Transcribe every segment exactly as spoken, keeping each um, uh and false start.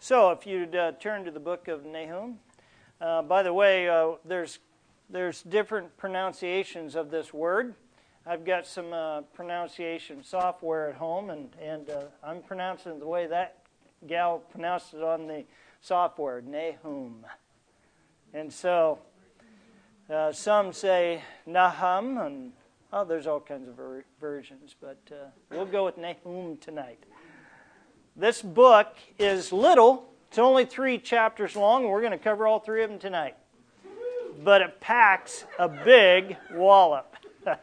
So, if you'd uh, turn to the book of Nahum. Uh, by the way, uh, there's there's different pronunciations of this word. I've got some uh, pronunciation software at home, and and uh, I'm pronouncing it the way that gal pronounced it on the software, Nahum. And so, uh, some say Nahum, and oh, there's all kinds of ver- versions, but uh, we'll go with Nahum tonight. This book is little. It's only three chapters long, and we're going to cover all three of them tonight. But it packs a big wallop.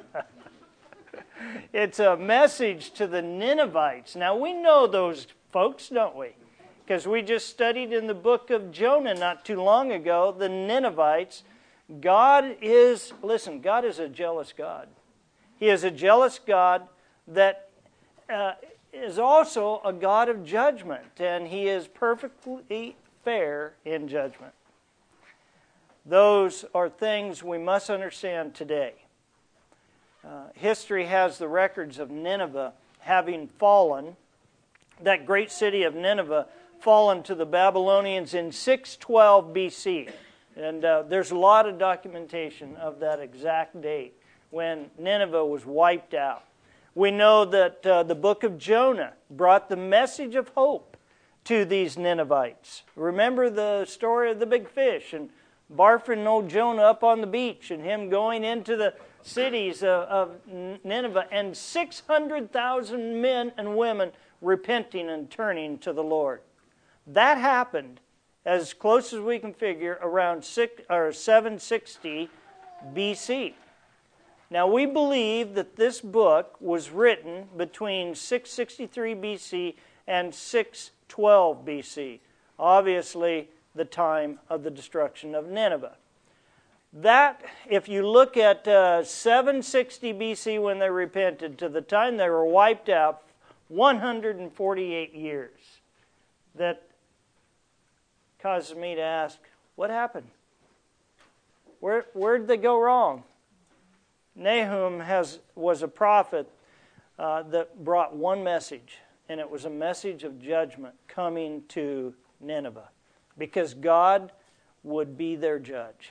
It's a message to the Ninevites. Now, we know those folks, don't we? Because we just studied in the book of Jonah not too long ago, the Ninevites. God is, listen, God is a jealous God. He is a jealous God that uh, is also a God of judgment, and He is perfectly fair in judgment. Those are things we must understand today. Uh, history has the records of Nineveh having fallen, that great city of Nineveh fallen to the Babylonians in six twelve B C. And uh, there's a lot of documentation of that exact date when Nineveh was wiped out. We know that uh, the book of Jonah brought the message of hope to these Ninevites. Remember the story of the big fish and barfing old Jonah up on the beach and him going into the cities of, of Nineveh and six hundred thousand men and women repenting and turning to the Lord. That happened, as close as we can figure, around six, or seven sixty B C. Now, we believe that this book was written between six sixty-three B C and six twelve B C. Obviously, the time of the destruction of Nineveh. That, if you look at uh, seven sixty B C when they repented to the time they were wiped out, one hundred forty-eight years. That causes me to ask, what happened? Where where did they go wrong? Nahum has was a prophet uh, that brought one message, and it was a message of judgment coming to Nineveh, because God would be their judge.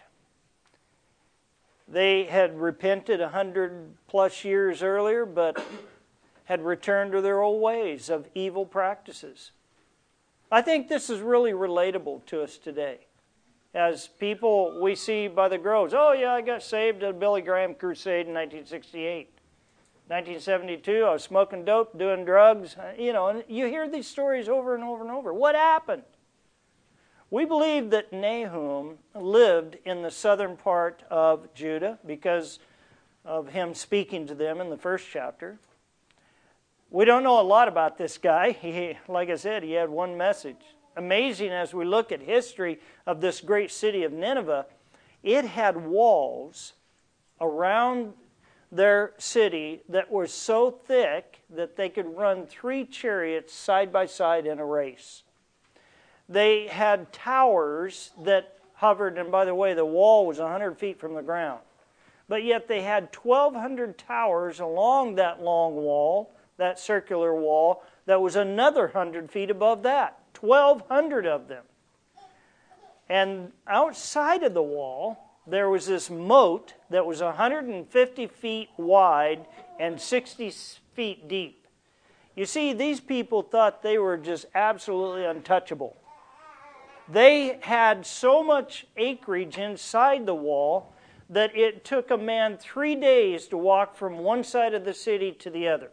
They had repented a hundred plus years earlier, but had returned to their old ways of evil practices. I think this is really relatable to us today. As people we see by the groves, oh yeah, I got saved at a Billy Graham crusade in nineteen sixty-eight. nineteen seventy-two, I was smoking dope, doing drugs. You know, and you hear these stories over and over and over. What happened? We believe that Nahum lived in the southern part of Judah because of him speaking to them in the first chapter. We don't know a lot about this guy. He, like I said, he had one message. Amazing as we look at history of this great city of Nineveh, it had walls around their city that were so thick that they could run three chariots side by side in a race. They had towers that hovered, and by the way, the wall was one hundred feet from the ground. But yet they had twelve hundred towers along that long wall, that circular wall, that was another one hundred feet above that. twelve hundred of them. And outside of the wall, there was this moat that was one hundred fifty feet wide and sixty feet deep. You see, these people thought they were just absolutely untouchable. They had so much acreage inside the wall that it took a man three days to walk from one side of the city to the other.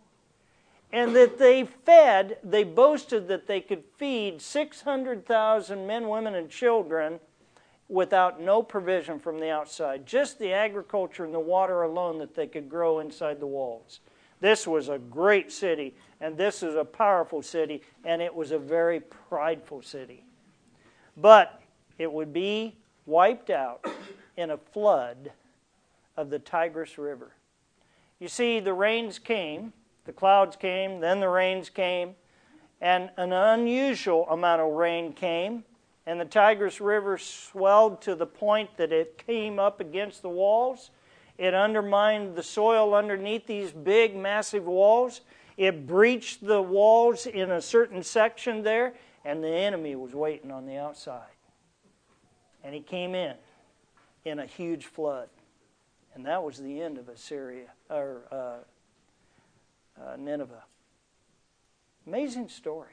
And that they fed, they boasted that they could feed six hundred thousand men, women, and children without no provision from the outside. Just the agriculture and the water alone that they could grow inside the walls. This was a great city, and this is a powerful city, and it was a very prideful city. But it would be wiped out in a flood of the Tigris River. You see, the rains came. The clouds came, then the rains came, and an unusual amount of rain came, and the Tigris River swelled to the point that it came up against the walls. It undermined the soil underneath these big, massive walls. It breached the walls in a certain section there, and the enemy was waiting on the outside. And he came in in a huge flood. And that was the end of Assyria, or uh, uh, Nineveh. Amazing story.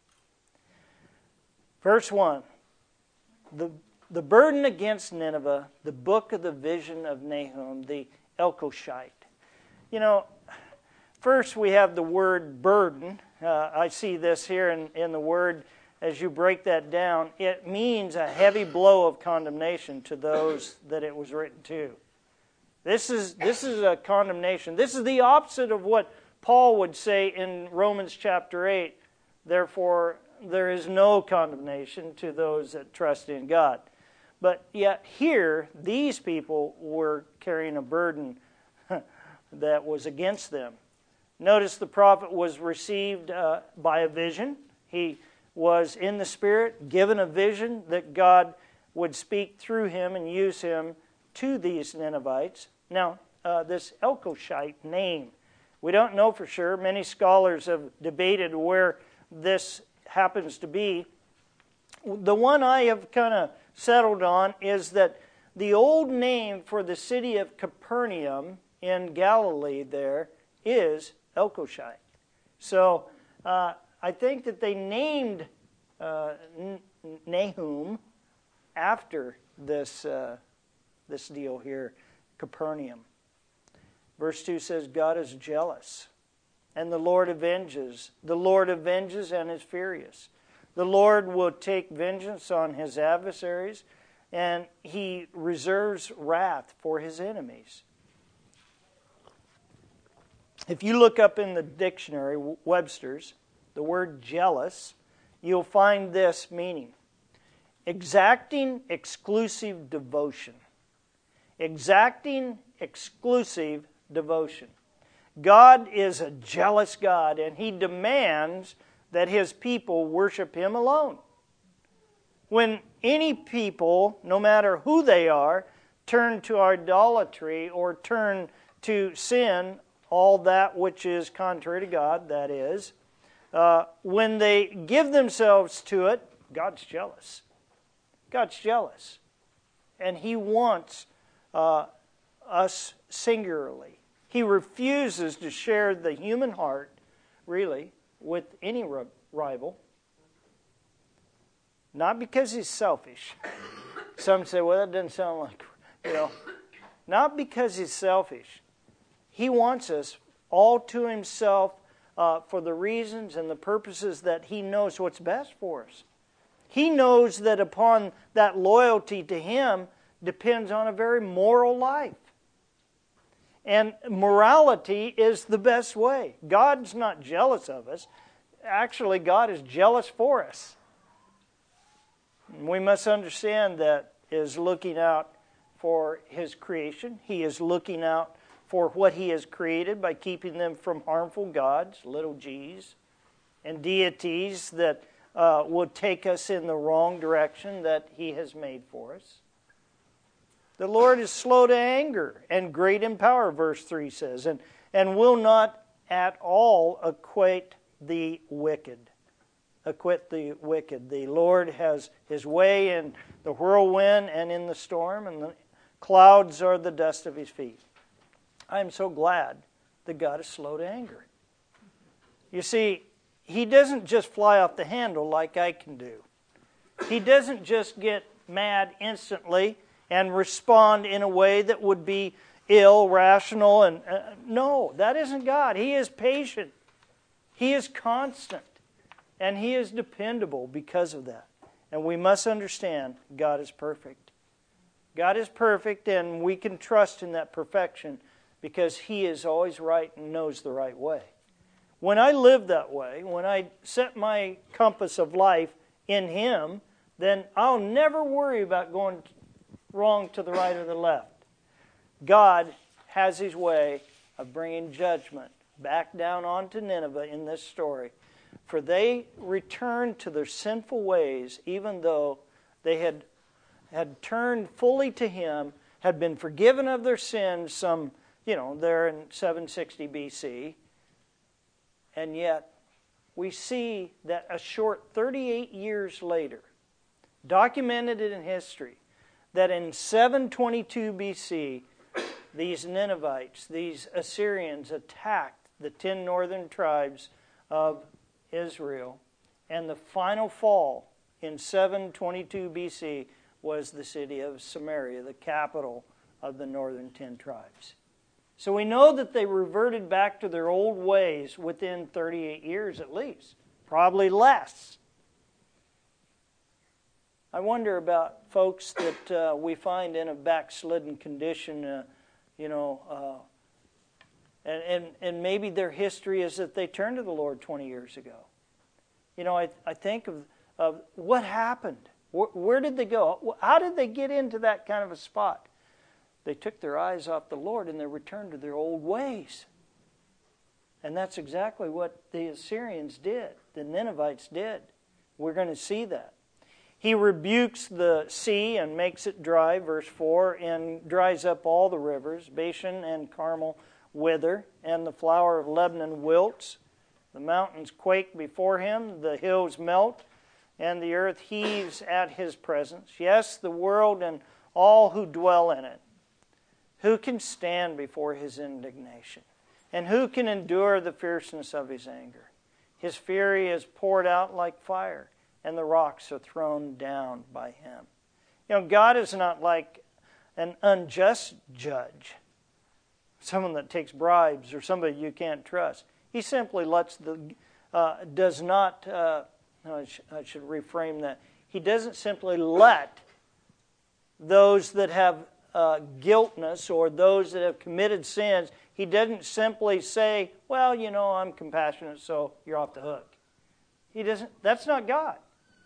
Verse one. The, the burden against Nineveh, the book of the vision of Nahum, the Elkoshite. You know, first we have the word burden. Uh, I see this here in, in the word. As you break that down, it means a heavy blow of condemnation to those that it was written to. This is, this is a condemnation. This is the opposite of what Paul would say in Romans chapter eight. Therefore, there is no condemnation to those that trust in God. But yet here, these people were carrying a burden that was against them. Notice the prophet was received uh, by a vision. He was in the Spirit, given a vision that God would speak through him and use him to these Ninevites. Now, uh, this Elkoshite name, we don't know for sure. Many scholars have debated where this happens to be. The one I have kind of settled on is that the old name for the city of Capernaum in Galilee there is Elkoshite. So uh, I think that they named uh, Nahum after this uh, this deal here, Capernaum. Verse two says, God is jealous, and the Lord avenges. The Lord avenges and is furious. The Lord will take vengeance on his adversaries, and he reserves wrath for his enemies. If you look up in the dictionary, Webster's, the word jealous, you'll find this meaning. Exacting exclusive devotion. Exacting exclusive devotion. God is a jealous God, and he demands that his people worship him alone. When any people, no matter who they are, turn to idolatry or turn to sin, all that which is contrary to God, that is, uh, when they give themselves to it, God's jealous. God's jealous. And he wants uh, us singularly. He refuses to share the human heart, really, with any rival. Not because he's selfish. Some say, well, that doesn't sound like, you know. Not because he's selfish. He wants us all to himself uh, for the reasons and the purposes that he knows what's best for us. He knows that upon that loyalty to him depends on a very moral life. And morality is the best way. God's not jealous of us. Actually, God is jealous for us. We must understand that He is looking out for his creation. He is looking out for what he has created by keeping them from harmful gods, little g's, and deities that uh, will take us in the wrong direction that he has made for us. The Lord is slow to anger and great in power, verse three says, and, and will not at all acquit the wicked. Acquit the wicked. The Lord has his way in the whirlwind and in the storm, and the clouds are the dust of his feet. I am so glad that God is slow to anger. You see, he doesn't just fly off the handle like I can do. He doesn't just get mad instantly and respond in a way that would be ill, rational, and uh, no, that isn't God. He is patient. He is constant. And he is dependable because of that. And we must understand God is perfect. God is perfect, and we can trust in that perfection because he is always right and knows the right way. When I live that way, when I set my compass of life in him, then I'll never worry about going wrong to the right or the left. God has his way of bringing judgment back down onto Nineveh in this story. For they returned to their sinful ways, even though they had, had turned fully to him, had been forgiven of their sins some, you know, there in seven sixty B C, and yet we see that a short thirty-eight years later, documented in history, that in seven twenty-two B C, these Ninevites, these Assyrians, attacked the ten northern tribes of Israel. And the final fall in seven twenty-two B C was the city of Samaria, the capital of the northern ten tribes. So we know that they reverted back to their old ways within thirty-eight years at least, probably less. I wonder about folks that uh, we find in a backslidden condition, uh, you know, uh, and, and, and maybe their history is that they turned to the Lord twenty years ago. You know, I, I think of, of what happened. Where, where did they go? How did they get into that kind of a spot? They took their eyes off the Lord and they returned to their old ways. And that's exactly what the Assyrians did, the Ninevites did. We're going to see that. He rebukes the sea and makes it dry, verse four, and dries up all the rivers. Bashan and Carmel wither, and the flower of Lebanon wilts. The mountains quake before him, the hills melt, and the earth heaves at his presence. Yes, the world and all who dwell in it. Who can stand before his indignation? And who can endure the fierceness of his anger? His fury is poured out like fire, and the rocks are thrown down by him. You know, God is not like an unjust judge, someone that takes bribes or somebody you can't trust. He simply lets the, uh, does not, uh, no, I, sh- I should reframe that. He doesn't simply let those that have uh, guiltness or those that have committed sins, he doesn't simply say, well, you know, I'm compassionate, so you're off the hook. He doesn't, that's not God.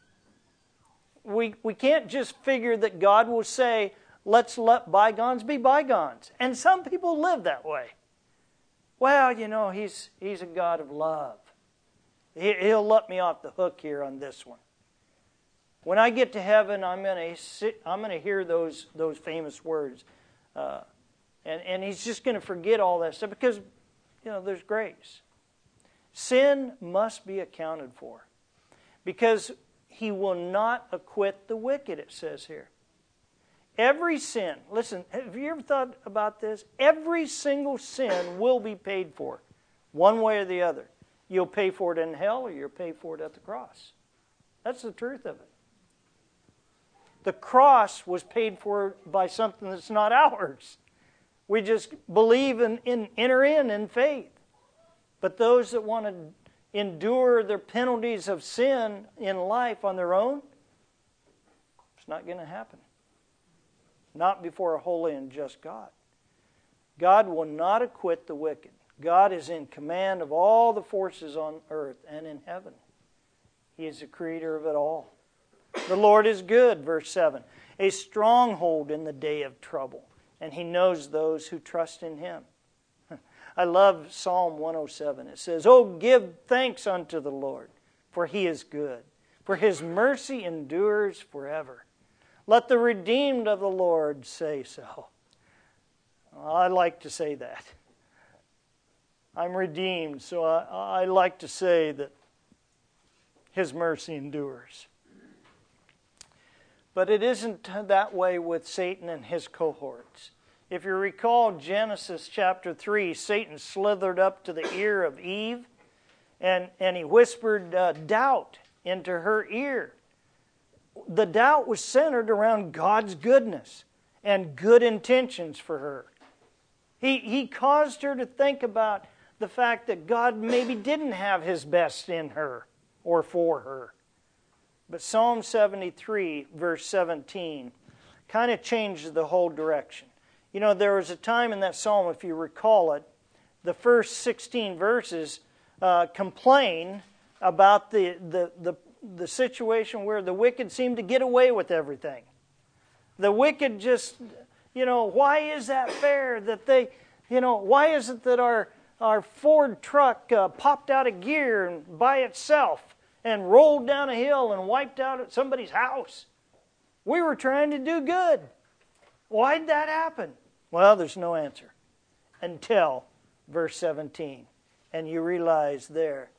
We, we can't just figure that God will say, let's let bygones be bygones. And some people live that way. Well, you know, he's he's a God of love. He, he'll let me off the hook here on this one. When I get to heaven, I'm going to I'm going to hear those those famous words, uh, and and he's just going to forget all that stuff because, you know, there's grace. Sin must be accounted for, because he will not acquit the wicked. It says here. Every sin, listen, have you ever thought about this? Every single sin will be paid for, one way or the other. You'll pay for it in hell or you'll pay for it at the cross. That's the truth of it. The cross was paid for by something that's not ours. We just believe and in, in, enter in in faith. But those that want to endure the penalties of sin in life on their own, it's not going to happen. Not before a holy and just God. God will not acquit the wicked. God is in command of all the forces on earth and in heaven. He is the creator of it all. The Lord is good, verse seven, a stronghold in the day of trouble, and He knows those who trust in Him. I love Psalm one oh seven. It says, "Oh, give thanks unto the Lord, for He is good, for His mercy endures forever. Let the redeemed of the Lord say so." Well, I like to say that. I'm redeemed, so I, I like to say that His mercy endures. But it isn't that way with Satan and his cohorts. If you recall Genesis chapter three, Satan slithered up to the ear of Eve, and, and he whispered uh, doubt into her ear. The doubt was centered around God's goodness and good intentions for her. He, he caused her to think about the fact that God maybe didn't have His best in her or for her. But Psalm seventy-three, verse seventeen, kind of changes the whole direction. You know, there was a time in that psalm, if you recall it, the first sixteen verses uh, complain about the, the, the the situation where the wicked seem to get away with everything. The wicked just, you know, why is that fair that they, you know, why is it that our, our Ford truck uh, popped out of gear and by itself and rolled down a hill and wiped out somebody's house? We were trying to do good. Why'd that happen? Well, there's no answer until verse seventeen. And you realize there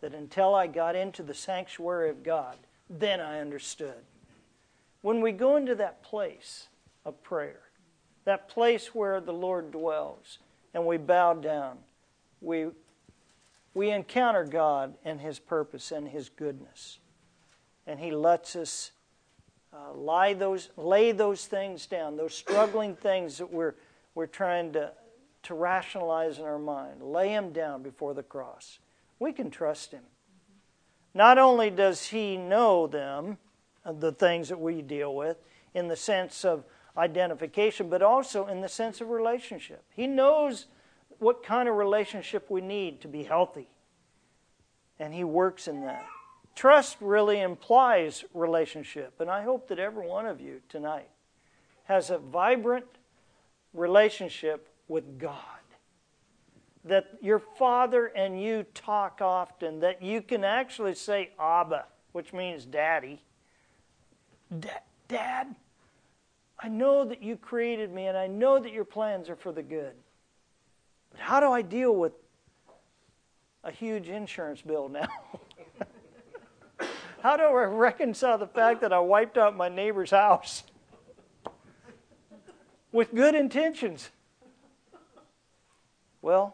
that until I got into the sanctuary of God, then I understood. When we go into that place of prayer, that place where the Lord dwells, and we bow down, we, we encounter God and His purpose and His goodness. And He lets us uh, lie those, lay those things down, those struggling things that we're, we're trying to, to rationalize in our mind. Lay them down before the cross. We can trust Him. Not only does He know them, the things that we deal with, in the sense of identification, but also in the sense of relationship. He knows what kind of relationship we need to be healthy. And He works in that. Trust really implies relationship. And I hope that every one of you tonight has a vibrant relationship with God. That your father and you talk often, that you can actually say Abba, which means daddy. Dad, I know that you created me and I know that your plans are for the good. But how do I deal with a huge insurance bill now? How do I reconcile the fact that I wiped out my neighbor's house with good intentions? Well,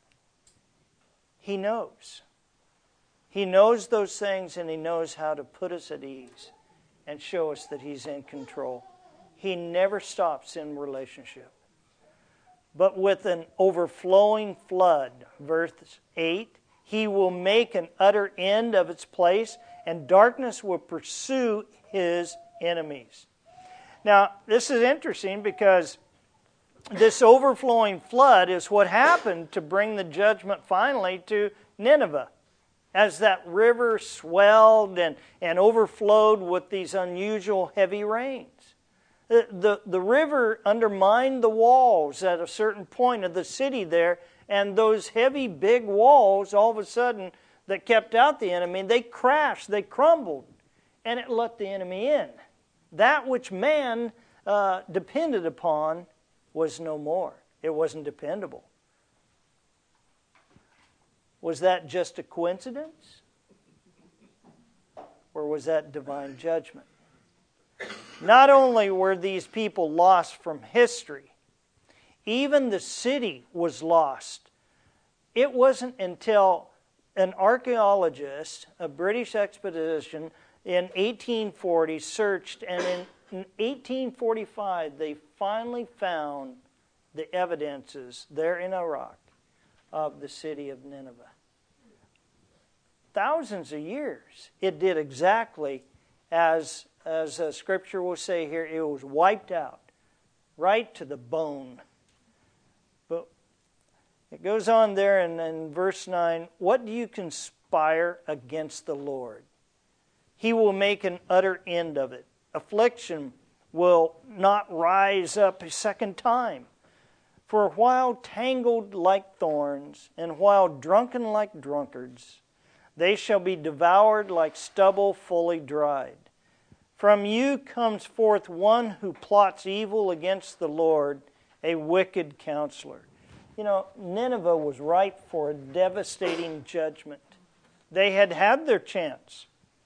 He knows. He knows those things, and He knows how to put us at ease and show us that He's in control. He never stops in relationship. But with an overflowing flood, verse eight, He will make an utter end of its place, and darkness will pursue His enemies. Now, this is interesting because this overflowing flood is what happened to bring the judgment finally to Nineveh. As that river swelled and, and overflowed with these unusual heavy rains. The, the, the river undermined the walls at a certain point of the city there, and those heavy big walls, all of a sudden, that kept out the enemy, they crashed, they crumbled, and it let the enemy in. That which man uh, depended upon was no more. It wasn't dependable. Was that just a coincidence? Or was that divine judgment? Not only were these people lost from history, even the city was lost. It wasn't until an archaeologist, a British expedition in eighteen forty searched, and in, in eighteen forty-five they finally found the evidences there in Iraq of the city of Nineveh. Thousands of years, it did exactly as, as uh, Scripture will say here, it was wiped out, right to the bone. But it goes on there in, in verse nine, what do you conspire against the Lord? He will make an utter end of it. Affliction will not rise up a second time. For a while tangled like thorns, and while drunken like drunkards, they shall be devoured like stubble fully dried. From you comes forth one who plots evil against the Lord, a wicked counselor. You know, Nineveh was ripe for a devastating judgment. They had had their chance.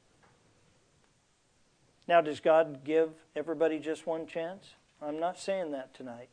Now, does God give everybody just one chance? I'm not saying that tonight.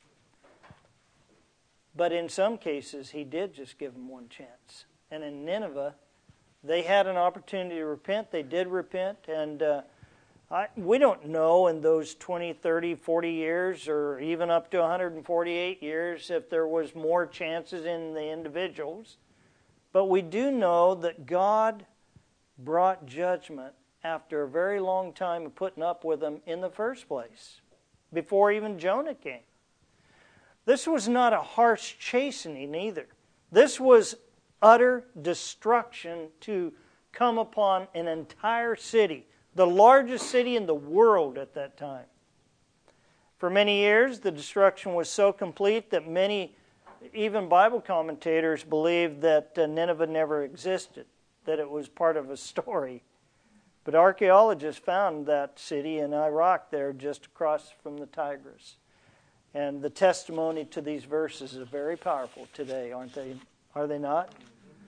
But in some cases, He did just give them one chance. And in Nineveh, they had an opportunity to repent. They did repent. And uh, I, we don't know in those twenty, thirty, forty years, or even up to one hundred forty-eight years, if there was more chances in the individuals. But we do know that God brought judgment after a very long time of putting up with them in the first place, before even Jonah came. This was not a harsh chastening either. This was utter destruction to come upon an entire city, the largest city in the world at that time. For many years, the destruction was so complete that many, even Bible commentators, believed that Nineveh never existed, that it was part of a story. But archaeologists found that city in Iraq there just across from the Tigris. And the testimony to these verses is very powerful today, aren't they? Are they not?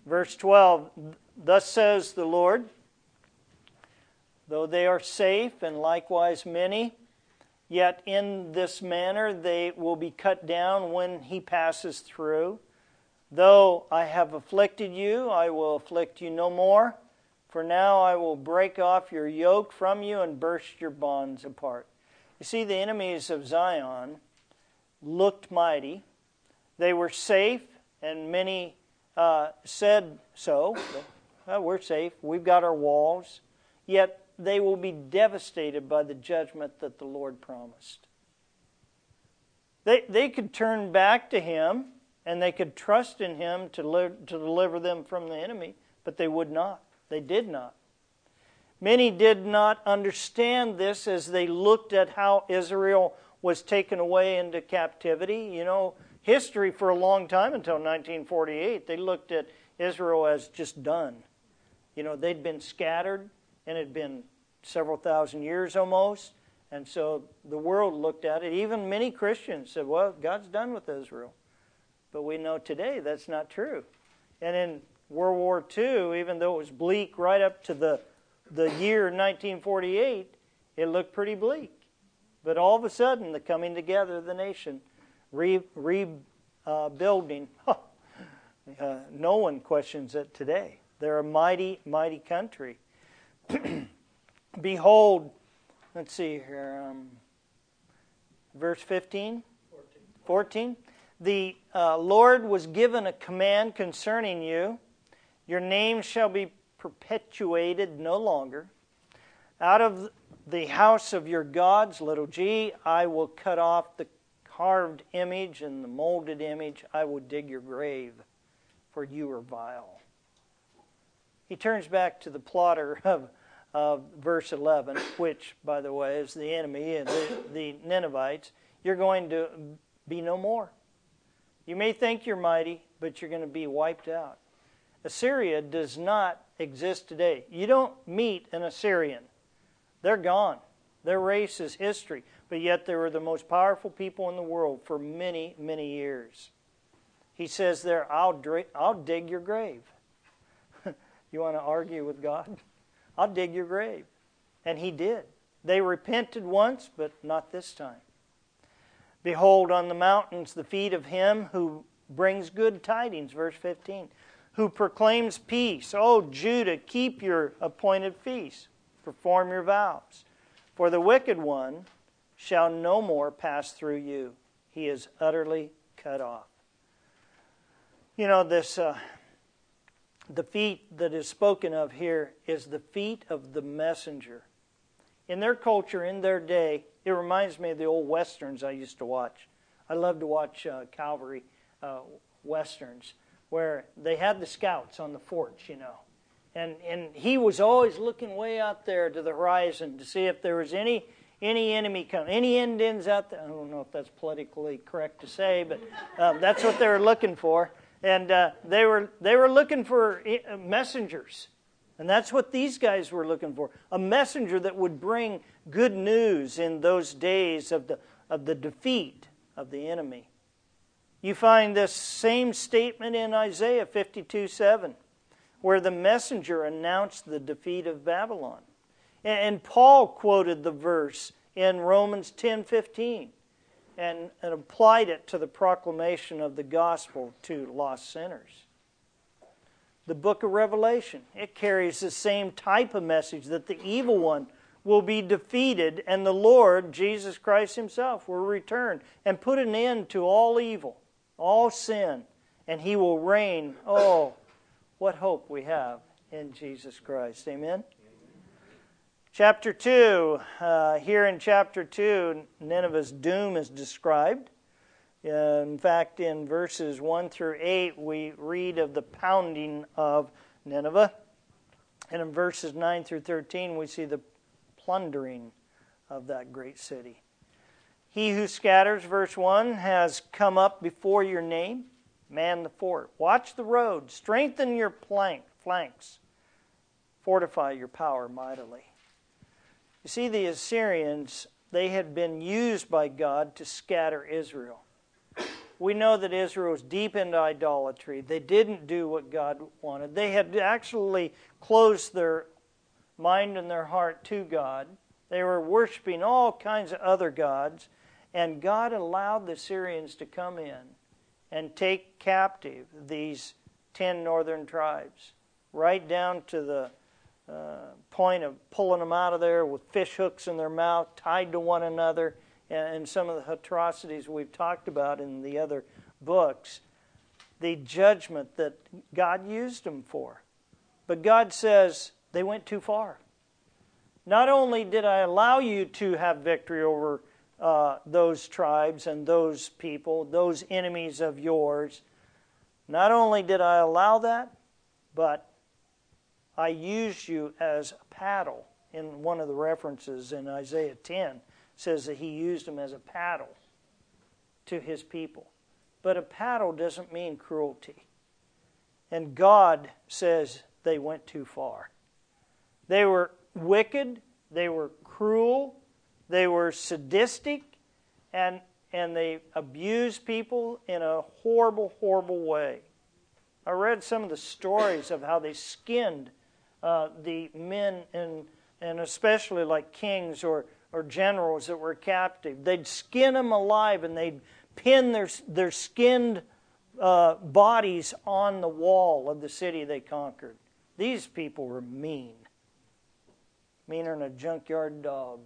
Verse twelve, thus says the Lord, though they are safe and likewise many, yet in this manner they will be cut down when he passes through. Though I have afflicted you, I will afflict you no more. For now I will break off your yoke from you and burst your bonds apart. You see, the enemies of Zion looked mighty. They were safe, and many uh, said so. Well, we're safe. We've got our walls. Yet they will be devastated by the judgment that the Lord promised. They, they could turn back to Him, and they could trust in Him to, li- to deliver them from the enemy, but they would not. They did not. Many did not understand this as they looked at how Israel was taken away into captivity. You know, history for a long time until nineteen forty-eight, they looked at Israel as just done. You know, they'd been scattered, and it had been several thousand years almost. And so the world looked at it. Even many Christians said, well, God's done with Israel. But we know today that's not true. And in World War Two, even though it was bleak right up to the, the year nineteen forty-eight, it looked pretty bleak. But all of a sudden, the coming together of the nation, rebuilding, re, uh, uh, no one questions it today. They're a mighty, mighty country. Behold, let's see here, um, verse fifteen, fourteen. fourteen. The uh, Lord was given a command concerning you. Your name shall be perpetuated no longer. Out of the house of your gods, little g, I will cut off the carved image and the molded image. I will dig your grave, for you are vile. He turns back to the plotter of, of verse eleven, which, by the way, is the enemy, the, the Ninevites. You're going to be no more. You may think you're mighty, but you're going to be wiped out. Assyria does not exist today. You don't meet an Assyrian. They're gone. Their race is history. But yet they were the most powerful people in the world for many, many years. He says there, I'll, dra- I'll dig your grave. You want to argue with God? I'll dig your grave. And He did. They repented once, but not this time. Behold, on the mountains the feet of Him who brings good tidings, verse fifteen, who proclaims peace. O Judah, keep your appointed feast, perform your vows. For the wicked one shall no more pass through you. He is utterly cut off. You know, this uh, the feet that is spoken of here is the feet of the messenger. In their culture, in their day, it reminds me of the old westerns I used to watch. I love to watch uh, cavalry uh, westerns, where they had the scouts on the forts, you know. And and he was always looking way out there to the horizon to see if there was any any enemy coming, any Indians out there. I don't know if that's politically correct to say, but um, that's what they were looking for. And uh, they were they were looking for messengers. And that's what these guys were looking for. A messenger that would bring good news in those days of the of the defeat of the enemy. You find this same statement in Isaiah fifty-two seven, where the messenger announced the defeat of Babylon. And Paul quoted the verse in Romans ten fifteen and, and applied it to the proclamation of the gospel to lost sinners. The book of Revelation, it carries the same type of message that the evil one will be defeated and the Lord, Jesus Christ Himself, will return and put an end to all evil, all sin, and He will reign. Oh, what hope we have in Jesus Christ. Amen? Amen. Chapter two, uh, here in chapter two, Nineveh's doom is described. Uh, in fact, in verses one through eight, we read of the pounding of Nineveh. And in verses nine through thirteen, we see the plundering of that great city. He who scatters, verse one, has come up before your name. Man the fort. Watch the road. Strengthen your plank, flanks. Fortify your power mightily. You see, the Assyrians, they had been used by God to scatter Israel. we know that Israel was deep into idolatry. They didn't do what God wanted. They had actually closed their mind and their heart to God. They were worshiping all kinds of other gods. And God allowed the Assyrians to come in and take captive these ten northern tribes, right down to the uh, point of pulling them out of there with fish hooks in their mouth, tied to one another, and, and some of the atrocities we've talked about in the other books. The judgment that God used them for. But God says they went too far. Not only did I allow you to have victory over uh, those tribes and those people, those enemies of yours, not only did I allow that, but I used you as a paddle. In one of the references in Isaiah ten, says that he used them as a paddle to his people. But a paddle doesn't mean cruelty. And God says they went too far. They were wicked, they were cruel, they were sadistic, and, and they abused people in a horrible, horrible way. I read some of the stories of how they skinned uh, the men, and, and especially like kings or, or generals that were captive. They'd skin them alive and they'd pin their, their skinned uh, bodies on the wall of the city they conquered. These people were mean. Meaner than a junkyard dog.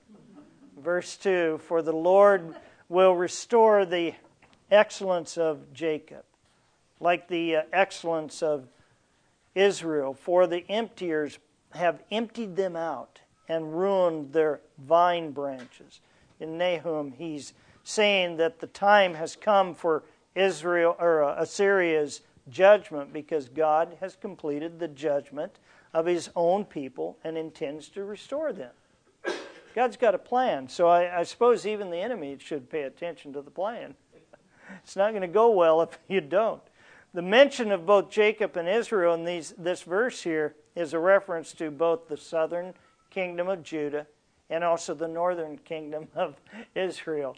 Verse two, for the Lord will restore the excellence of Jacob, like the uh, excellence of Israel, for the emptiers have emptied them out and ruined their vine branches. In Nahum, he's saying that the time has come for Israel or uh, Assyria's judgment, because God has completed the judgment of his own people and intends to restore them. God's got a plan, so I, I suppose even the enemy should pay attention to the plan. It's not going to go well if you don't. The mention of both Jacob and Israel in these, this verse here is a reference to both the southern kingdom of Judah and also the northern kingdom of Israel.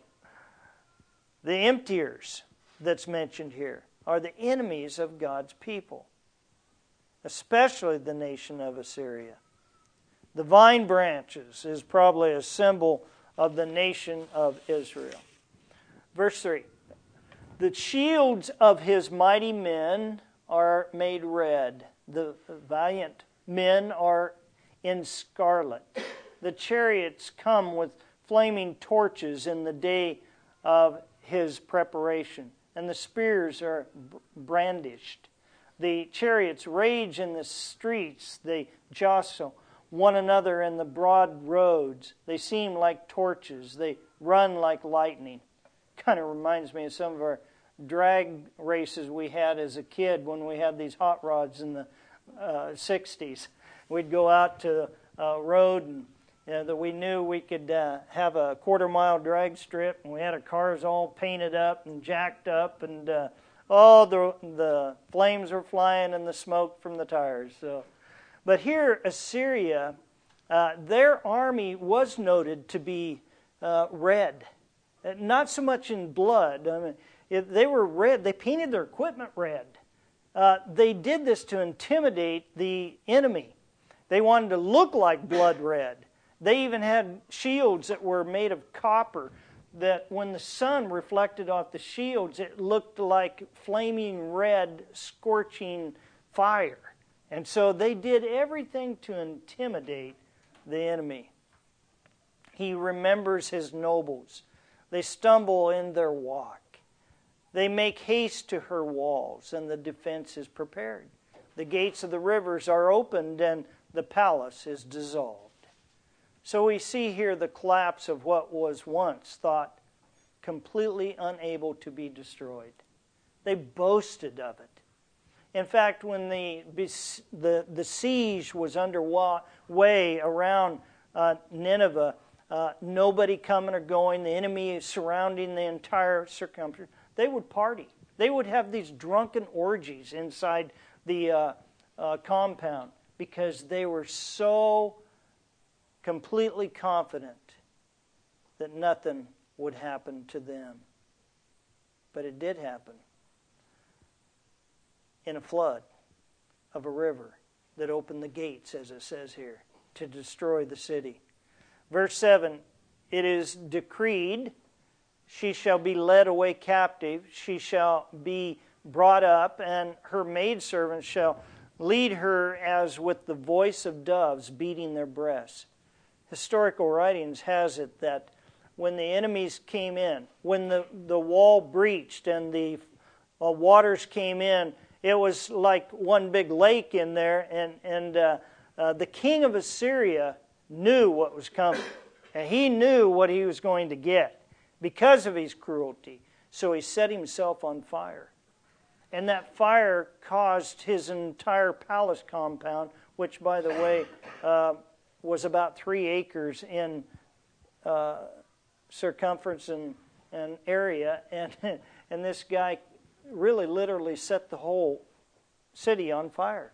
The emptiers that's mentioned here are the enemies of God's people, especially the nation of Assyria. The vine branches is probably a symbol of the nation of Israel. Verse three. The shields of his mighty men are made red. The valiant men are in scarlet. The chariots come with flaming torches in the day of his preparation, and the spears are brandished. The chariots rage in the streets. They jostle one another in the broad roads. They seem like torches. They run like lightning. Kind of reminds me of some of our drag races we had as a kid when we had these hot rods in the uh, sixties. We'd go out to a road and you know, that we knew we could uh, have a quarter mile drag strip, and we had our cars all painted up and jacked up, and uh, oh, the the flames were flying and the smoke from the tires. So, but here, Assyria, uh, their army was noted to be uh, red, not so much in blood. I mean, if they were red. They painted their equipment red. Uh, they did this to intimidate the enemy. They wanted to look like blood red. They even had shields that were made of copper, that when the sun reflected off the shields, it looked like flaming red, scorching fire. And so they did everything to intimidate the enemy. He remembers his nobles. They stumble in their walk. They make haste to her walls, and the defense is prepared. The gates of the rivers are opened, and the palace is dissolved. So we see here the collapse of what was once thought completely unable to be destroyed. They boasted of it. In fact, when the the, the siege was underway around uh, Nineveh, uh, nobody coming or going, the enemy surrounding the entire circumference, they would party. They would have these drunken orgies inside the uh, uh, compound because they were so completely confident that nothing would happen to them. But it did happen in a flood of a river that opened the gates, as it says here, to destroy the city. Verse seven, it is decreed, she shall be led away captive, she shall be brought up, and her maidservants shall lead her as with the voice of doves beating their breasts. Historical writings has it that when the enemies came in, when the, the wall breached and the uh, waters came in, it was like one big lake in there, and, and uh, uh, the king of Assyria knew what was coming. And he knew what he was going to get because of his cruelty. So he set himself on fire. And that fire caused his entire palace compound, which, by the way, uh, was about three acres in uh, circumference and, and area. And, and this guy really literally set the whole city on fire.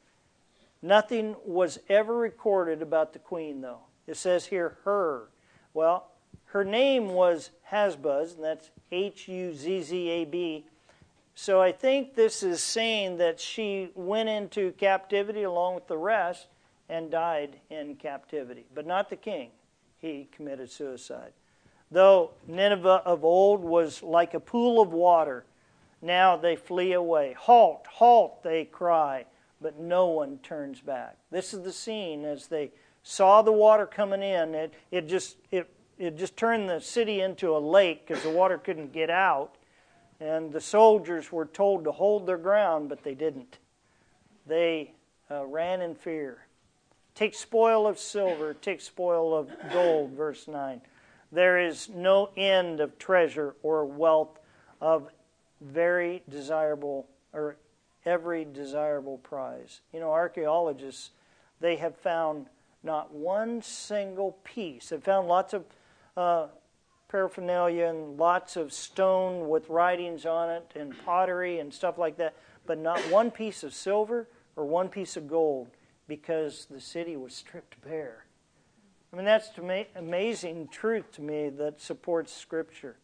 Nothing was ever recorded about the queen, though. It says here, her. Well, her name was Hazbuz, and that's H U Z Z A B. So I think this is saying that she went into captivity along with the rest and died in captivity. But not the king. He committed suicide. Though Nineveh of old was like a pool of water, now they flee away. Halt, halt, they cry, but no one turns back. This is the scene as they saw the water coming in. It, it just it, it just turned the city into a lake because the water couldn't get out. And the soldiers were told to hold their ground, but they didn't. They uh, ran in fear. Take spoil of silver, take spoil of gold, verse nine. There is no end of treasure or wealth of very desirable, or every desirable prize. You know, archaeologists, they have found not one single piece. They've found lots of uh, paraphernalia and lots of stone with writings on it and pottery and stuff like that, but not one piece of silver or one piece of gold, because the city was stripped bare. I mean, that's amazing truth to me that supports Scripture.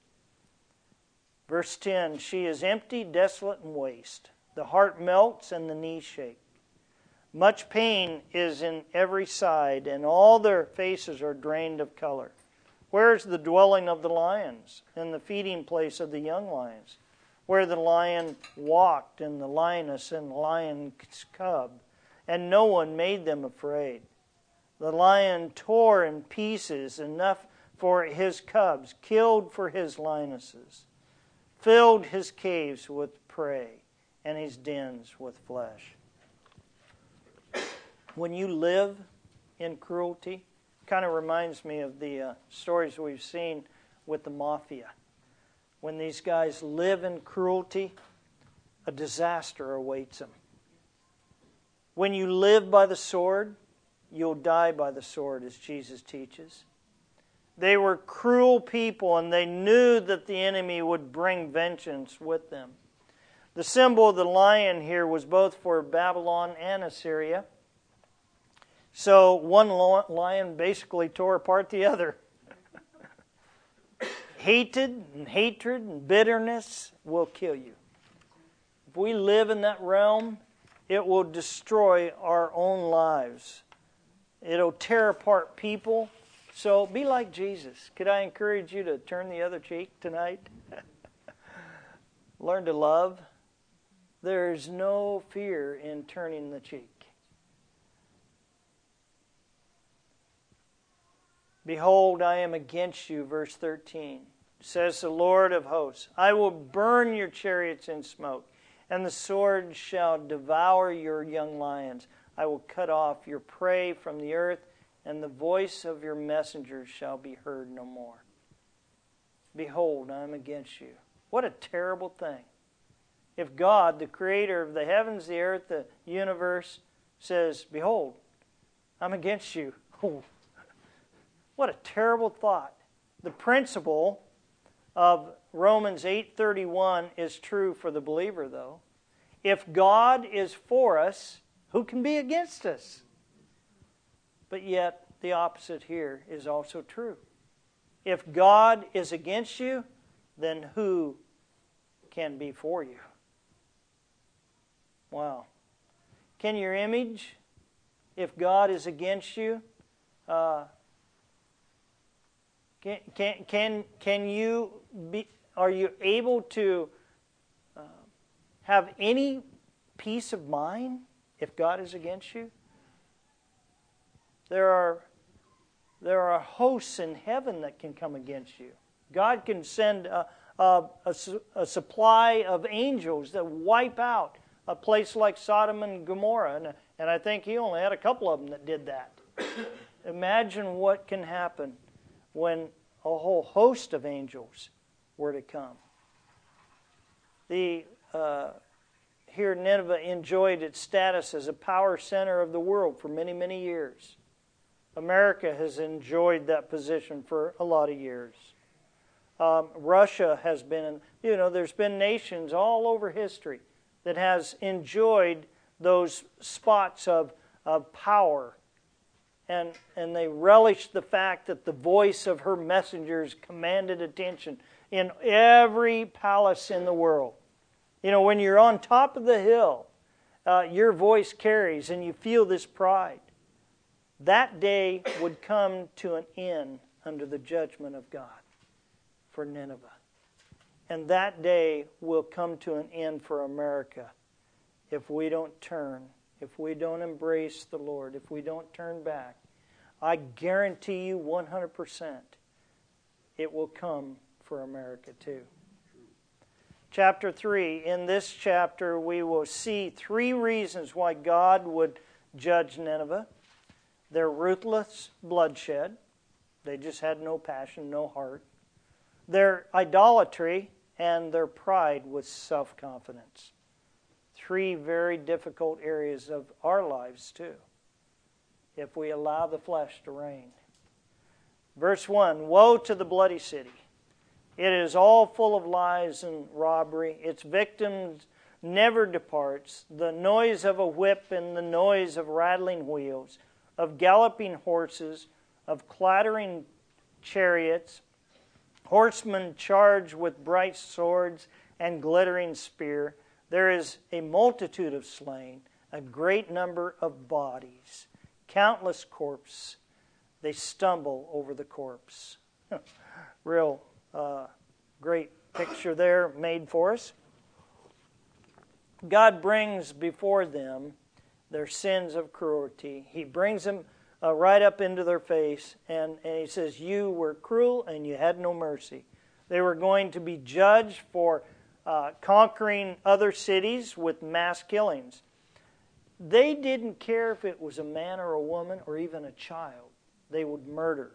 Verse ten, she is empty, desolate, and waste. The heart melts and the knees shake. Much pain is in every side, and all their faces are drained of color. Where is the dwelling of the lions, and the feeding place of the young lions? Where the lion walked, and the lioness and the lion's cub, and no one made them afraid. The lion tore in pieces enough for his cubs, killed for his lionesses, filled his caves with prey, and his dens with flesh. When you live in cruelty, kind of reminds me of the uh, stories we've seen with the mafia. When these guys live in cruelty, a disaster awaits them. When you live by the sword, you'll die by the sword, as Jesus teaches. They were cruel people, and they knew that the enemy would bring vengeance with them. The symbol of the lion here was both for Babylon and Assyria. So one lion basically tore apart the other. Hated and hatred and bitterness will kill you. If we live in that realm, it will destroy our own lives. It'll tear apart people. So be like Jesus. Could I encourage you to turn the other cheek tonight? Learn to love. There's no fear in turning the cheek. Behold, I am against you, verse thirteen. Says the Lord of hosts, I will burn your chariots in smoke, and the sword shall devour your young lions. I will cut off your prey from the earth, and the voice of your messengers shall be heard no more. Behold, I am against you. What a terrible thing. If God, the creator of the heavens, the earth, the universe, says, behold, I'm against you. Oh, what a terrible thought. The principle of Romans eight thirty-one is true for the believer, though. If God is for us, who can be against us? But yet, the opposite here is also true. If God is against you, then who can be for you. Wow. Can your image, if God is against you, uh, can, can, can, can you be, are you able to uh, have any peace of mind if God is against you? There are, there are hosts in heaven that can come against you. God can send a, a, a, a supply of angels that wipe out a place like Sodom and Gomorrah. And, and I think he only had a couple of them that did that. Imagine what can happen when a whole host of angels were to come. The uh, here Nineveh enjoyed its status as a power center of the world for many, many years. America has enjoyed that position for a lot of years. Um, Russia has been, you know, there's been nations all over history that has enjoyed those spots of, of power. And, and they relished the fact that the voice of her messengers commanded attention in every palace in the world. You know, when you're on top of the hill, uh, your voice carries and you feel this pride. That day would come to an end under the judgment of God for Nineveh. And that day will come to an end for America if we don't turn, if we don't embrace the Lord, if we don't turn back. I guarantee you one hundred percent it will come for America too. Chapter three. In this chapter we will see three reasons why God would judge Nineveh. Their ruthless bloodshed. They just had no passion, no heart. Their idolatry and their pride with self-confidence. Three very difficult areas of our lives too, if we allow the flesh to reign. Verse one, woe to the bloody city. It is all full of lies and robbery. Its victims never departs. The noise of a whip and the noise of rattling wheels, of galloping horses, of clattering chariots, horsemen charged with bright swords and glittering spear. There is a multitude of slain, a great number of bodies, countless corpses. They stumble over the corpse. Real uh, great picture there made for us. God brings before them their sins of cruelty. He brings them uh, right up into their face, and, and he says, you were cruel and you had no mercy. They were going to be judged for uh, conquering other cities with mass killings. They didn't care if it was a man or a woman or even a child. They would murder.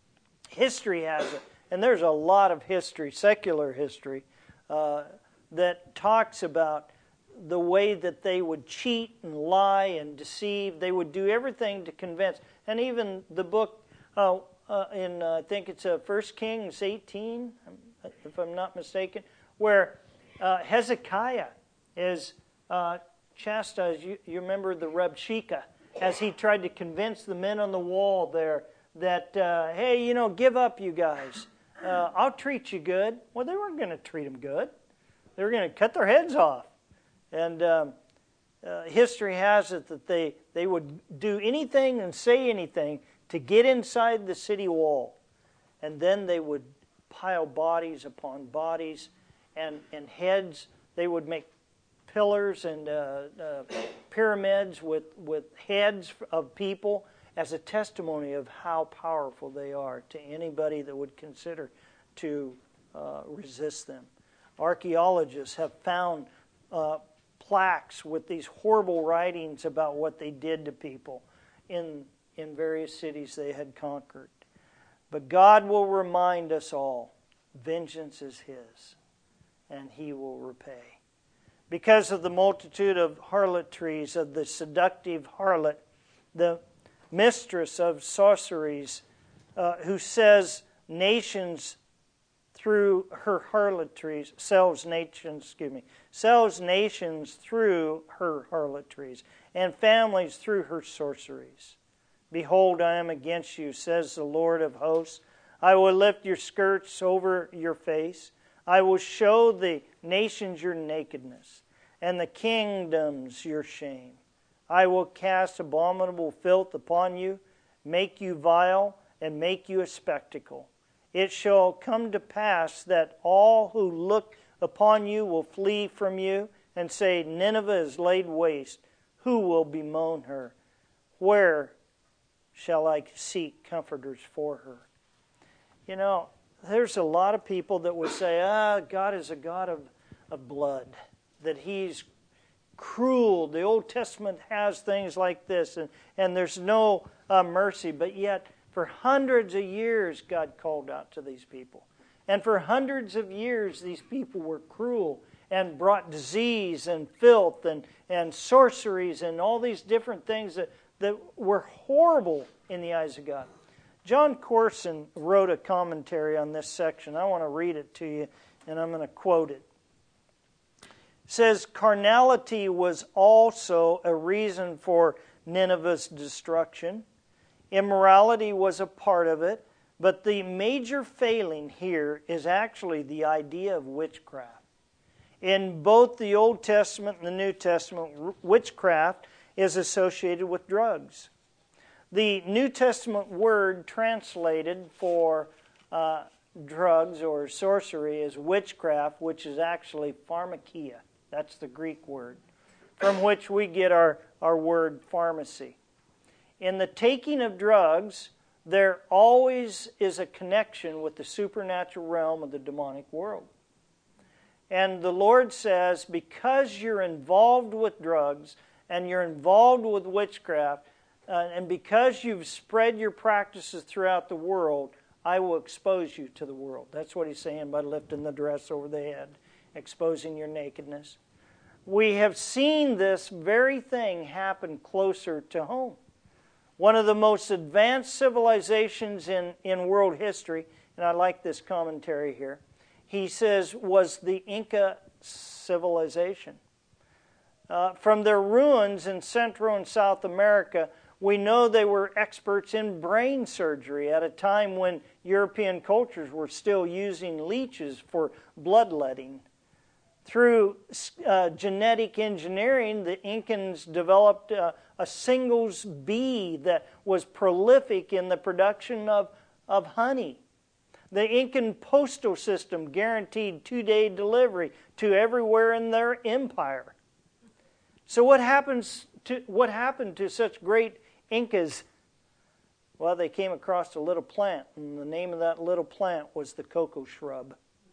History has it, and there's a lot of history, secular history, uh, that talks about the way that they would cheat and lie and deceive. They would do everything to convince. And even the book uh, uh, in, uh, I think it's uh, First Kings eighteen, if I'm not mistaken, where uh, Hezekiah is uh, chastised. You, you remember the Rabshakeh, as he tried to convince the men on the wall there that, uh, hey, you know, give up, you guys. Uh, I'll treat you good. Well, they weren't going to treat them good. They were going to cut their heads off. And um, uh, history has it that they, they would do anything and say anything to get inside the city wall. And then they would pile bodies upon bodies and, and heads. They would make pillars and uh, uh, pyramids with, with heads of people as a testimony of how powerful they are to anybody that would consider to uh, resist them. Archaeologists have found uh, plaques with these horrible writings about what they did to people in, in various cities they had conquered. But God will remind us all, vengeance is His, and He will repay. Because of the multitude of harlotries, of the seductive harlot, the mistress of sorceries, uh, who says nations through her harlotries, sells nations, excuse me, sells nations through her harlotries, and families through her sorceries. Behold, I am against you, says the Lord of hosts. I will lift your skirts over your face. I will show the nations your nakedness, and the kingdoms your shame. I will cast abominable filth upon you, make you vile, and make you a spectacle. It shall come to pass that all who look upon you will flee from you, and say, Nineveh is laid waste. Who will bemoan her? Where shall I seek comforters for her? You know, there's a lot of people that would say, ah, God is a God of, of blood, that He's cruel. The Old Testament has things like this, and, and there's no uh, mercy. But yet, for hundreds of years, God called out to these people. And for hundreds of years, these people were cruel and brought disease and filth and, and sorceries and all these different things that, that were horrible in the eyes of God. John Corson wrote a commentary on this section. I want to read it to you, and I'm going to quote it. It says, carnality was also a reason for Nineveh's destruction. Immorality was a part of it, but the major failing here is actually the idea of witchcraft. In both the Old Testament and the New Testament, witchcraft is associated with drugs. The New Testament word translated for uh, drugs or sorcery is witchcraft, which is actually pharmakia. That's the Greek word, from which we get our, our word pharmacy. In the taking of drugs, there always is a connection with the supernatural realm of the demonic world. And the Lord says, because you're involved with drugs and you're involved with witchcraft, uh, and because you've spread your practices throughout the world, I will expose you to the world. That's what He's saying by lifting the dress over the head, exposing your nakedness. We have seen this very thing happen closer to home. One of the most advanced civilizations in, in world history, and I like this commentary here, he says, was the Inca civilization. Uh, from their ruins in Central and South America, we know they were experts in brain surgery at a time when European cultures were still using leeches for bloodletting. Through uh, genetic engineering, the Incans developed uh, a singles bee that was prolific in the production of, of honey. The Incan postal system guaranteed two-day delivery to everywhere in their empire. So what happens to what happened to such great Incas? Well, they came across a little plant, and the name of that little plant was the cocoa shrub,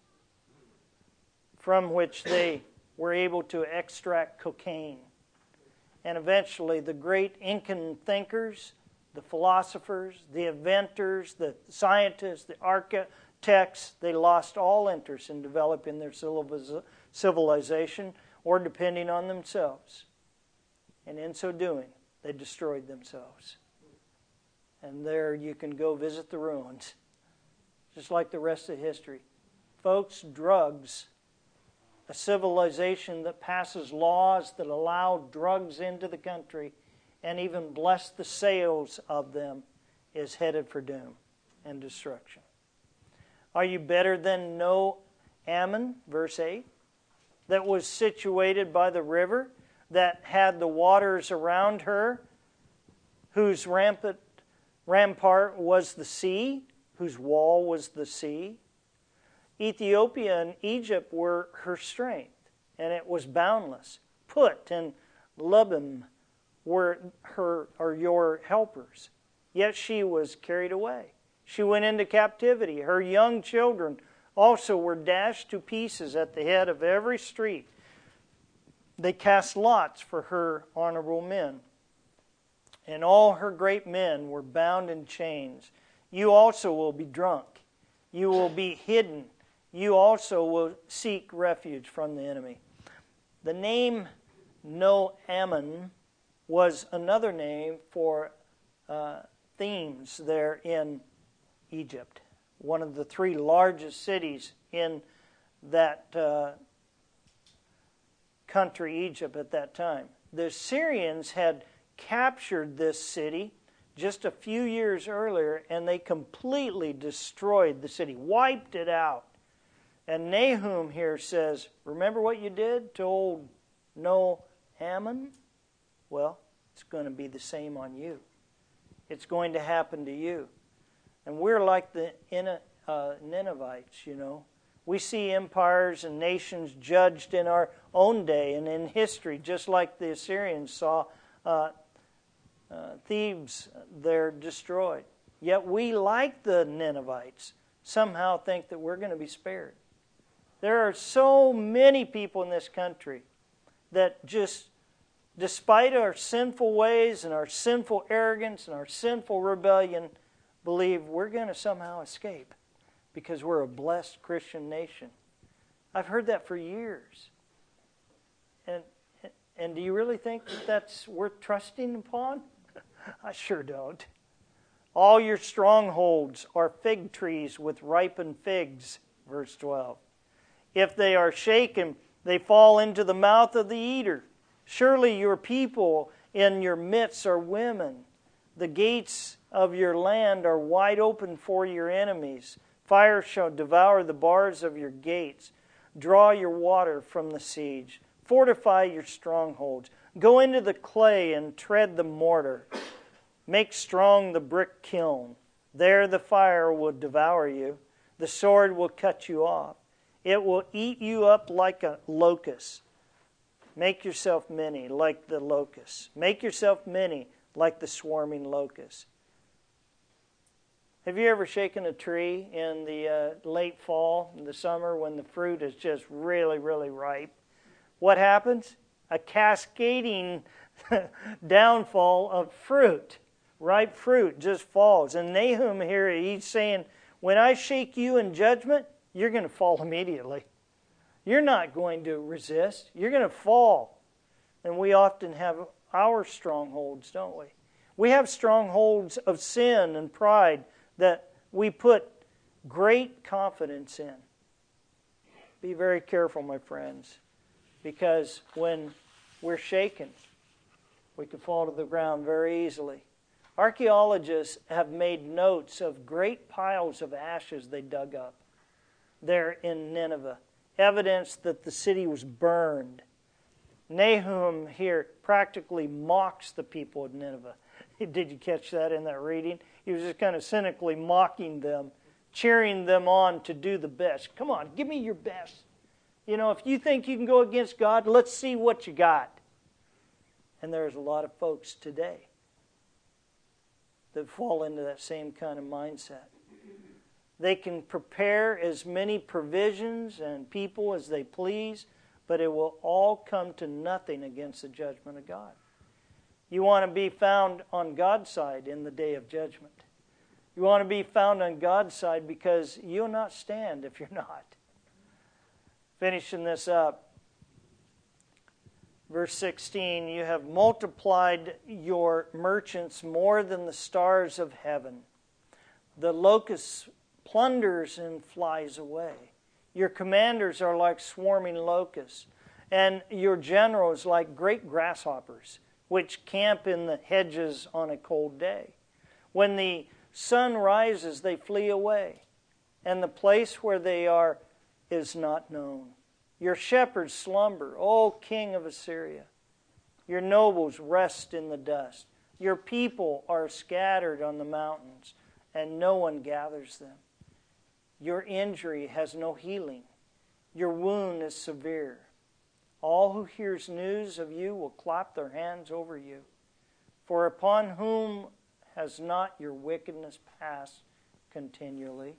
from which they were able to extract cocaine. And eventually the great Incan thinkers, the philosophers, the inventors, the scientists, the architects, they lost all interest in developing their civilization or depending on themselves. And in so doing, they destroyed themselves. And there you can go visit the ruins, just like the rest of history. Folks, drugs, a civilization that passes laws that allow drugs into the country and even bless the sales of them, is headed for doom and destruction. Are you better than No Ammon, verse eight, that was situated by the river, that had the waters around her, whose rampant rampart was the sea, whose wall was the sea? Ethiopia and Egypt were her strength, and it was boundless. Put and Lubim were her or your helpers, yet she was carried away. She went into captivity. Her young children also were dashed to pieces at the head of every street. They cast lots for her honorable men, and all her great men were bound in chains. You also will be drunk. You will be hidden. You also will seek refuge from the enemy. The name No Ammon was another name for uh, Thebes there in Egypt, one of the three largest cities in that uh, country, Egypt, at that time. The Syrians had captured this city just a few years earlier, and they completely destroyed the city, wiped it out. And Nahum here says, remember what you did to old No-Hammon? Well, it's going to be the same on you. It's going to happen to you. And we're like the uh, Ninevites, you know. We see empires and nations judged in our own day and in history, just like the Assyrians saw uh, uh, Thebes there destroyed. Yet we, like the Ninevites, somehow think that we're going to be spared. There are so many people in this country that just, despite our sinful ways and our sinful arrogance and our sinful rebellion, believe we're going to somehow escape because we're a blessed Christian nation. I've heard that for years. And and do you really think that that's worth trusting upon? I sure don't. All your strongholds are fig trees with ripened figs, verse twelve. If they are shaken, they fall into the mouth of the eater. Surely your people in your midst are women. The gates of your land are wide open for your enemies. Fire shall devour the bars of your gates. Draw your water from the siege. Fortify your strongholds. Go into the clay and tread the mortar. Make strong the brick kiln. There the fire will devour you. The sword will cut you off. It will eat you up like a locust. Make yourself many like the locust. Make yourself many like the swarming locust. Have you ever shaken a tree in the uh, late fall, in the summer, when the fruit is just really, really ripe? What happens? A cascading downfall of fruit. Ripe fruit just falls. And Nahum here, he's saying, when I shake you in judgment, you're going to fall immediately. You're not going to resist. You're going to fall. And we often have our strongholds, don't we? We have strongholds of sin and pride that we put great confidence in. Be very careful, my friends, because when we're shaken, we can fall to the ground very easily. Archaeologists have made notes of great piles of ashes they dug up there in Nineveh, evidence that the city was burned. Nahum here practically mocks the people of Nineveh. Did you catch that in that reading? He was just kind of cynically mocking them, cheering them on to do the best. Come on, give me your best. You know, if you think you can go against God, let's see what you got. And there's a lot of folks today that fall into that same kind of mindset. They can prepare as many provisions and people as they please, but it will all come to nothing against the judgment of God. You want to be found on God's side in the day of judgment. You want to be found on God's side because you'll not stand if you're not. Finishing this up. Verse sixteen, you have multiplied your merchants more than the stars of heaven. The locust plunders and flies away. Your commanders are like swarming locusts, and your generals like great grasshoppers, which camp in the hedges on a cold day. When the sun rises, they flee away, and the place where they are is not known. Your shepherds slumber, O king of Assyria. Your nobles rest in the dust. Your people are scattered on the mountains, and no one gathers them. Your injury has no healing. Your wound is severe. All who hears news of you will clap their hands over you. For upon whom has not your wickedness passed continually?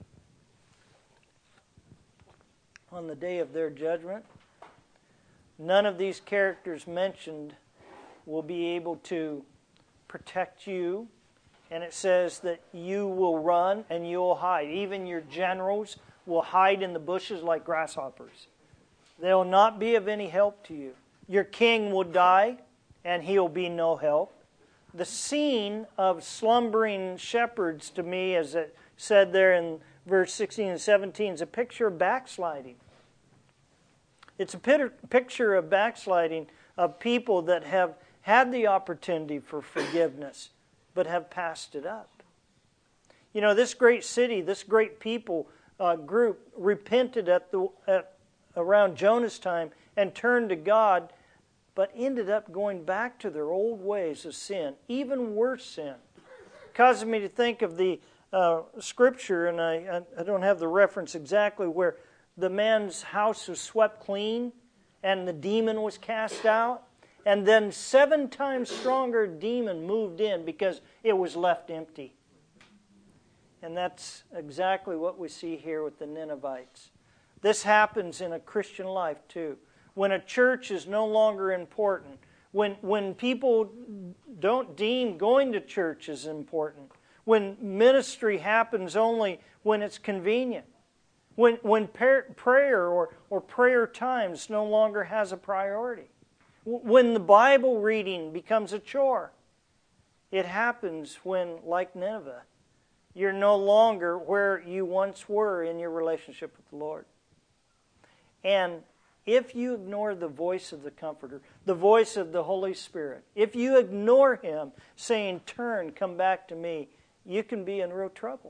On the day of their judgment, none of these characters mentioned will be able to protect you. And it says that you will run and you will hide. Even your generals will hide in the bushes like grasshoppers. They will not be of any help to you. Your king will die and he will be no help. The scene of slumbering shepherds to me, as it said there in verse sixteen and seventeen, is a picture of backsliding. It's a picture of backsliding of people that have had the opportunity for forgiveness, but have passed it up. You know, this great city, this great people uh, group repented at the at around Jonah's time and turned to God, but ended up going back to their old ways of sin, even worse sin. It causes me to think of the uh, scripture, and I, I don't have the reference exactly, where the man's house was swept clean and the demon was cast out, and then seven times stronger demon moved in because it was left empty. And that's exactly what we see here with the Ninevites. This happens in a Christian life too. When a church is no longer important, when, when people don't deem going to church as important, when ministry happens only when it's convenient, when, when par- prayer or, or prayer times no longer has a priority, when the Bible reading becomes a chore. It happens when, like Nineveh, you're no longer where you once were in your relationship with the Lord. And if you ignore the voice of the Comforter, the voice of the Holy Spirit, if you ignore Him saying, turn, come back to me, you can be in real trouble.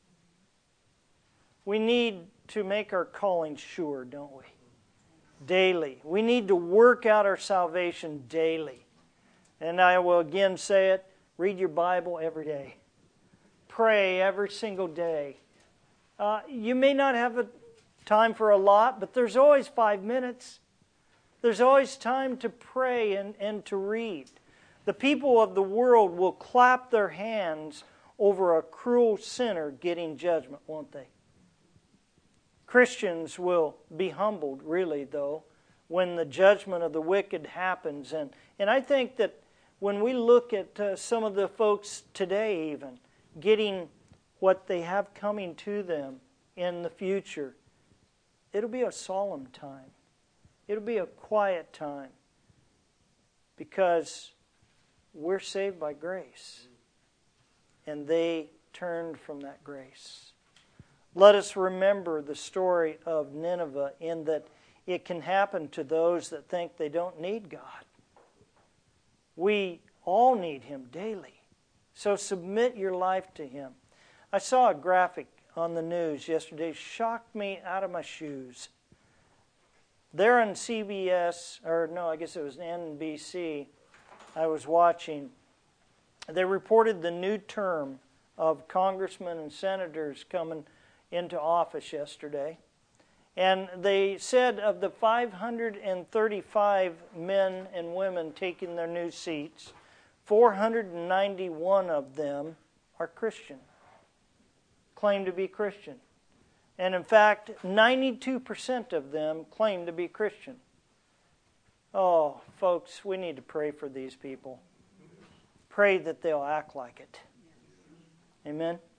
We need to make our calling sure, don't we? Daily. We need to work out our salvation daily. And I will again say it, read your Bible every day. Pray every single day. Uh, you may not have a time for a lot, but there's always five minutes. There's always time to pray and, and to read. The people of the world will clap their hands over a cruel sinner getting judgment, won't they? Christians will be humbled, really, though, when the judgment of the wicked happens. And, and I think that when we look at uh, some of the folks today even, getting what they have coming to them in the future, it'll be a solemn time. It'll be a quiet time because we're saved by grace and they turned from that grace. Let us remember the story of Nineveh in that it can happen to those that think they don't need God. We all need Him daily. So submit your life to Him. I saw a graphic on the news yesterday, shocked me out of my shoes. There on C B S, or no, I guess it was N B C, I was watching. They reported the new term of congressmen and senators coming into office yesterday. And they said of the five hundred thirty-five men and women taking their new seats, four hundred ninety-one of them are Christian, claim to be Christian. And in fact, ninety-two percent of them claim to be Christian. Oh, folks, we need to pray for these people. Pray that they'll act like it. Amen.